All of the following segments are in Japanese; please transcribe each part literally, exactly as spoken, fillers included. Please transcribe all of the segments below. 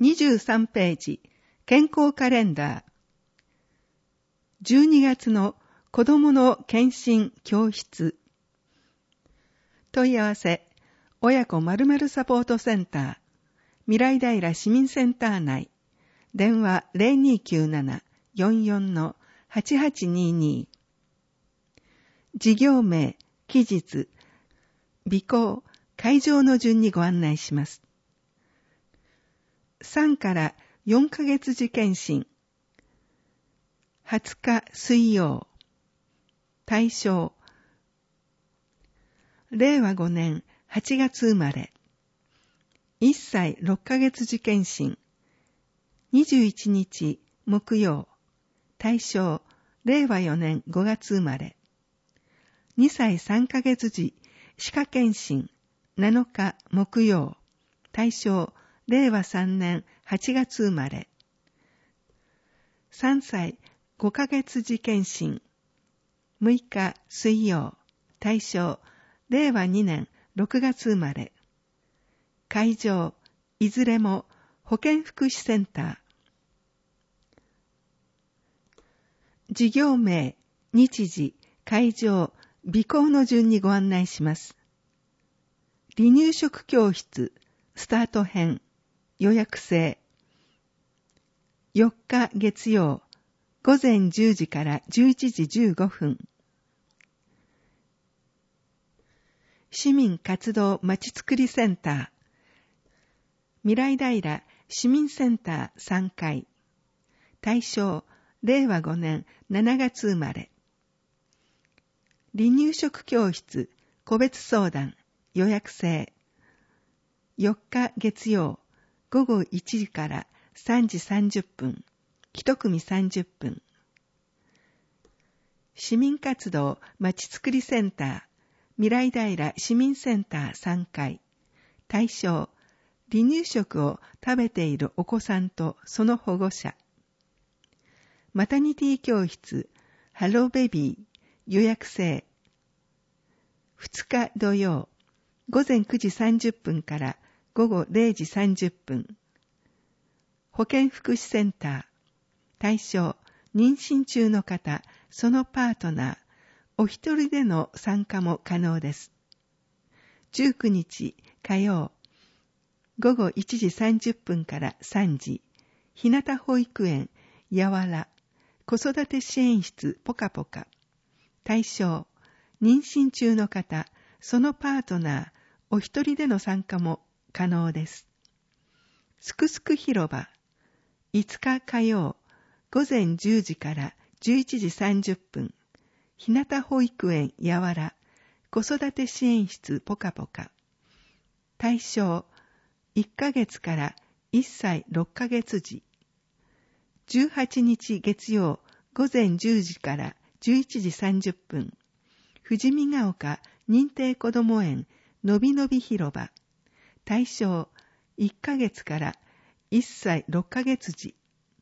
にじゅうさんページ、健康カレンダー。じゅうにがつの子どもの検診教室。問い合わせ、親子〇〇サポートセンター、未来平市民センター内、電話 ゼロにきゅうなな よんよん はちはちにに。事業名、期日、備考、会場の順にご案内します。さんからよんかげつ時検診。はつか水曜。対象。れいわごねんはちがつ生まれ。いっさいろっかげつ時検診。にじゅういちにち木曜。対象。れいわよねんごがつ生まれ。にさいさんかげつ時歯科検診。なのか木曜。対象。れいわさんねんはちがつ生まれ。さんさいごかげつ時検診。むいか水曜。対象。れいわにねんろくがつ生まれ。会場。いずれも保健福祉センター。事業名、日時、会場、備考の順にご案内します。離乳食教室、スタート編、予約制。よっか月曜、ごぜんじゅうじからじゅういちじじゅうごふん。市民活動まちづくりセンター、未来平市民センターさんかい。対象、れいわごねんしちがつ生まれ。離乳食教室、個別相談、予約制。よっか月曜、ごごいちじからさんじさんじゅっぷん、いち組さんじゅっぷん。市民活動まちづくりセンター、未来平市民センターさんかい。対象、離乳食を食べているお子さんとその保護者。マタニティ教室、ハローベビー、予約制。ふつか土曜、ごぜんくじさんじゅっぷんからごごれいじさんじゅっぷん。保健福祉センター。対象、妊娠中の方、そのパートナー、お一人での参加も可能です。じゅうくにち火曜、ごごいちじさんじゅっぷんからさんじ、ひなた保育園、やわら、子育て支援室ポカポカ。対象、妊娠中の方、そのパートナー、お一人での参加も可能です。すくすく広場、いつか火曜、ごぜんじゅうじからじゅういちじさんじゅっぷん、ひなた保育園やわら、子育て支援室ポカポカ。対象、いっかげつからいっさいろっかげつ時。じゅうはちにち月曜、ごぜんじゅうじからじゅういちじさんじゅっぷん、富士見ヶ丘認定こども園のびのび広場。対象、いっかげつからいっさいろっかげつ時。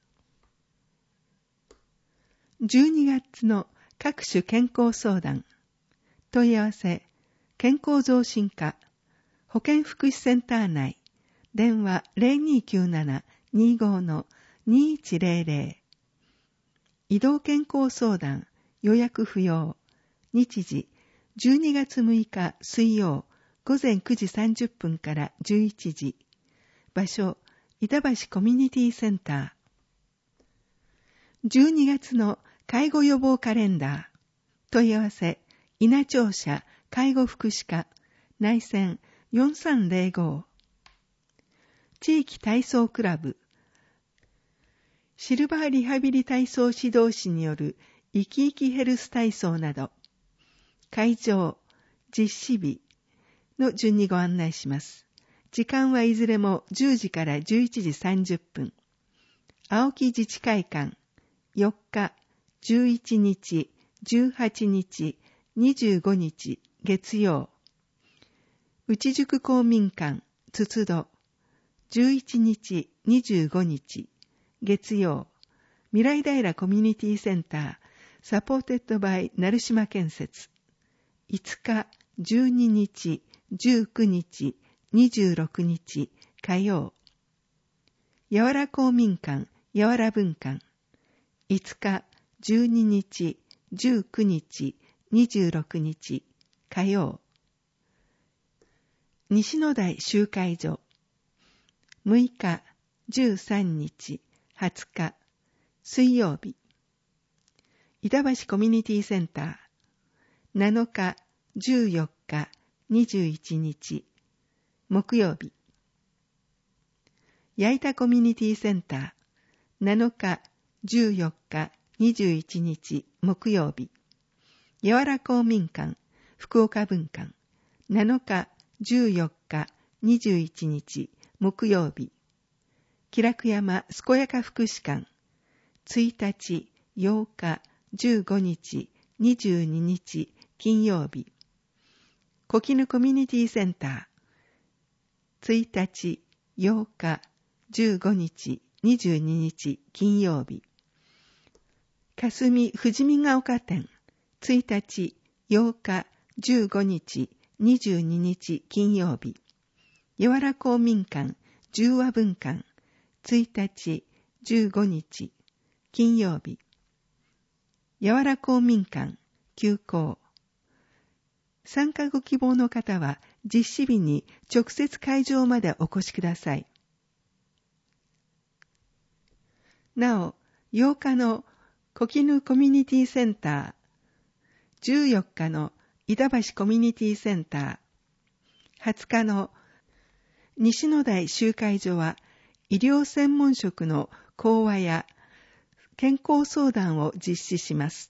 じゅうにがつの各種健康相談。問い合わせ、健康増進課、保健福祉センター内、電話 ゼロにきゅうなな にじゅう のにいちゼロゼロ。移動健康相談、予約不要。日時、じゅうにがつむいか水曜、ごぜんくじさんじゅっぷんからじゅういちじ。場所、板橋コミュニティセンター。じゅうにがつの介護予防カレンダー。問い合わせ、稲庁舎介護福祉課、内線よんさんゼロご。地域体操クラブ。シルバーリハビリ体操指導士による生き生きヘルス体操など、会場、実施日の順にご案内します。時間はいずれもじゅうじからじゅういちじさんじゅっぷん。青木自治会館、よっか、じゅういちにち、じゅうはちにち、にじゅうごにち、月曜。内宿公民館、つつど、じゅういちにち、にじゅうごにち、月曜。未来平コミュニティセンター、サポーテッドバイ成島建設。いつか、じゅうににち、じゅうくにち、にじゅうろくにち、火曜。 やわら公民館、やわら分館。いつか、じゅうににち、じゅうくにち、にじゅうろくにち、火曜。西野台集会所。むいか、じゅうさんにち、はつか、水曜日。板橋コミュニティセンター。なのか、じゅうよっか、にじゅういちにち、木曜日。矢板コミュニティセンター。なのか、じゅうよっか、にじゅういちにち、木曜日。やわら公民館、福岡分館。なのか、じゅうよっか、にじゅういちにち、木曜日。喜楽山健やか福祉館。ついたち、ようか、じゅうごにち、にじゅうににち、金曜日。小絹コミュニティセンター。ついたち、ようか、じゅうごにち、にじゅうににち、金曜日。霞富士見ヶ丘店。ついたち、ようか、じゅうごにち、にじゅうににち、金曜日。やわら公民館、十和分館。ついたち、じゅうごにち、金曜日。やわら公民館、休校。参加ご希望の方は実施日に直接会場までお越しください。なお、ようかの小絹コミュニティセンター、じゅうよっかの板橋コミュニティセンター、はつかの西野台集会所は医療専門職の講話や健康相談を実施します。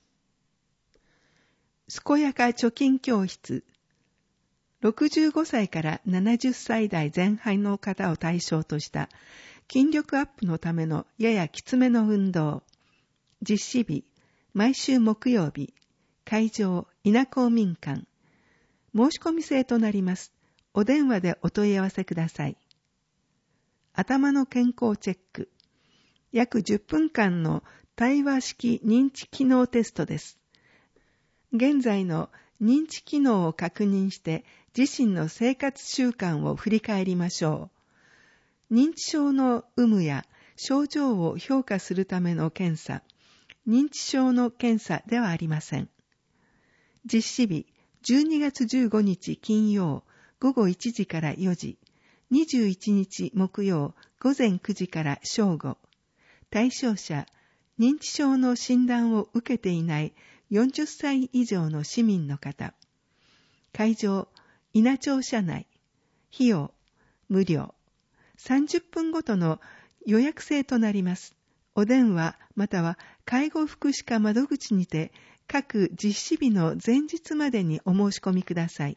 健やか貯金教室。ろくじゅうごさいからななじゅっさい代前半の方を対象とした筋力アップのためのややきつめの運動。実施日、毎週木曜日。会場、稲公民館。申し込み制となります。お電話でお問い合わせください。頭の健康チェック。約じゅっぷんかんの対話式認知機能テストです。現在の認知機能を確認して自身の生活習慣を振り返りましょう。認知症の有無や症状を評価するための検査、認知症の検査ではありません。実施日、じゅうにがつじゅうごにち金曜午後いちじからよじ、にじゅういちにち木曜午前くじから正午。対象者、認知症の診断を受けていないよんじゅっさい以上の市民の方。会場、稲町社内。費用、無料。さんじゅっぷんごとの予約制となります。お電話または介護福祉課窓口にて各実施日の前日までにお申し込みください。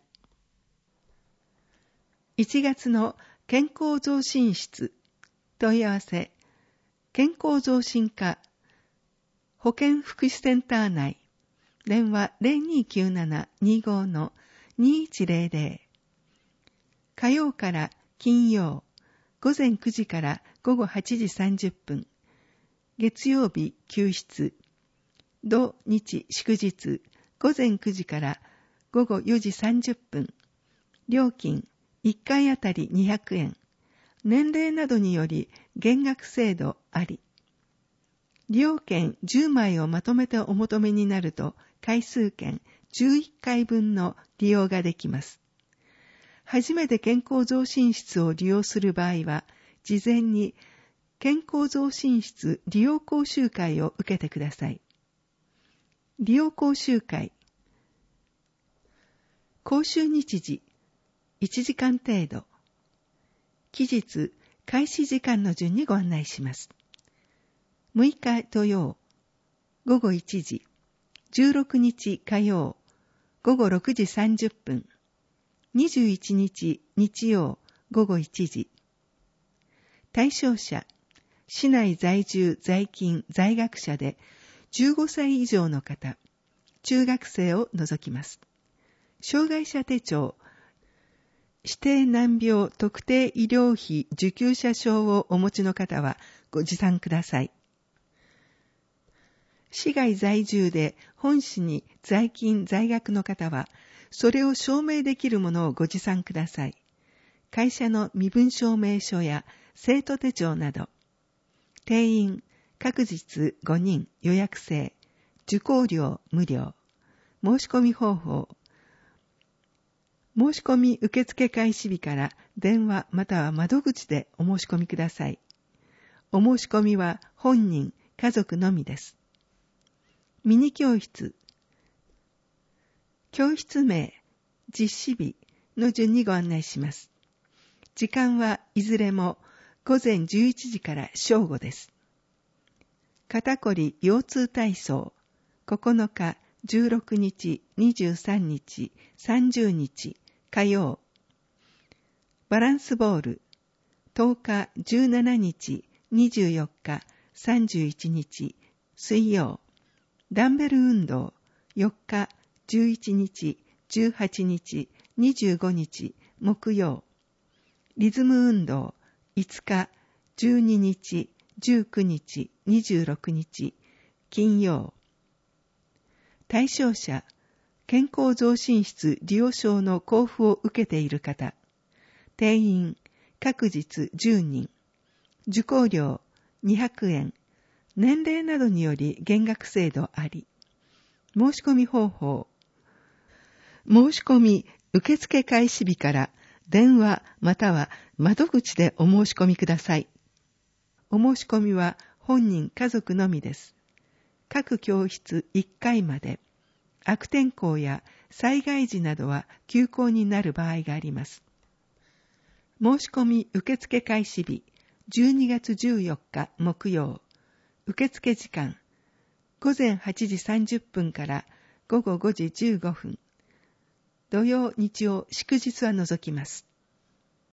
いちがつの健康増進室。問い合わせ。健康増進課。保健福祉センター内。電話 ゼロにきゅうなな にご の にいちゼロゼロ。火曜から金曜、午前くじから午後はちじさんじゅっぷん。月曜日休室。土日祝日、午前くじから午後よじさんじゅっぷん。料金いっかいあたりにひゃくえん。年齢などにより減額制度あり。利用券じゅうまいをまとめてお求めになると、回数券じゅういっかいぶんの利用ができます。初めて健康増進室を利用する場合は、事前に健康増進室利用講習会を受けてください。利用講習会。講習日時、いちじかん程度。期日、開始時間の順にご案内します。むいか土曜、午後いちじ。じゅうろくにち火曜、午後ろくじさんじゅっぷん。にじゅういちにち日曜、午後いちじ。対象者、市内在住在勤在学者でじゅうごさい以上の方、中学生を除きます。障害者手帳、指定難病特定医療費受給者証をお持ちの方はご持参ください。市外在住で本市に在勤在学の方は、それを証明できるものをご持参ください。 会社の身分証明書や生徒手帳など、定員、各日ごにん予約制、受講料無料、申し込み方法、申し込み受付開始日から電話または窓口でお申し込みください。お申し込みは本人、家族のみです。ミニ教室、教室名、実施日の順にご案内します。時間はいずれも午前じゅういちじから正午です。肩こり腰痛体操、ここのか、じゅうろくにち、にじゅうさんにち、さんじゅうにち、火曜。バランスボール、とおか、じゅうしちにち、にじゅうよっか、さんじゅういちにち、水曜。ダンベル運動、よっか、じゅういちにち、じゅうはちにち、にじゅうごにち、木曜。リズム運動、いつか、じゅうににち、じゅうくにち、にじゅうろくにち、金曜。対象者、健康増進室利用証の交付を受けている方。定員、各日じゅうにん。受講料にひゃくえん。年齢などにより減額制度あり。申し込み方法。申し込み受付開始日から電話または窓口でお申し込みください。お申し込みは本人家族のみです。各教室いっかいまで。悪天候や災害時などは休校になる場合があります。申し込み受付開始日、じゅうにがつじゅうよっか木曜。受付時間、ごぜんはちじさんじゅっぷんからごごごじじゅうごふん。土曜、日曜、祝日は除きます。